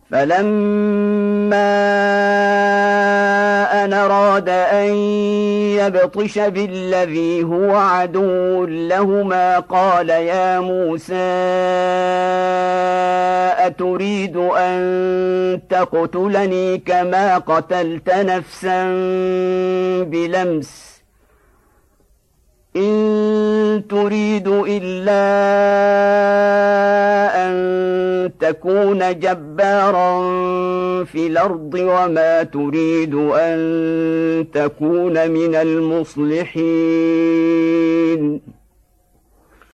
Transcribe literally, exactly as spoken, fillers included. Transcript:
فلما أن أراد أن يبطش بالذي هو عدو لهما قال يا موسى أتريد أن تقتلني كما قتلت نفسا بلمس إن تريد إلا أن تكون جبارا في الأرض وما تريد أن تكون من المصلحين